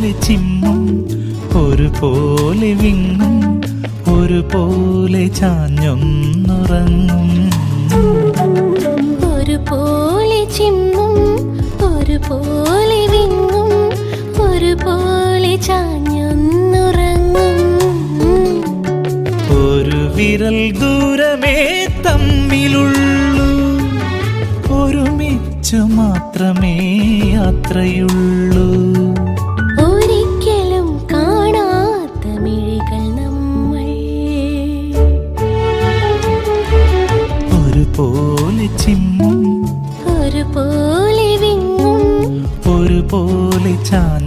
ഒരുപോലെ ചിമ്മും ഒരുപോലെ വിങ്ങും ഒരുപോലെ ചാഞ്ഞൊന്നുറങ്ങും. ഒരുപോലെ ചിമ്മും ഒരുപോലെ വിങ്ങും ഒരുപോലെ ചാഞ്ഞൊന്നുറങ്ങും. ഒരു വിരൽ ദൂരമേ തമ്മിലുള്ളൂ, ഒരുമിച്ചു മാത്രമേ യാത്രയുള്ളൂ. ഒരിക്കലും കാണാത്ത മിഴികൾ നമ്മൾ, ഒരുപോലെ ചിമ്മും ഒരുപോലെ വിങ്ങും ഒരുപോലെ ചാഞ്ഞ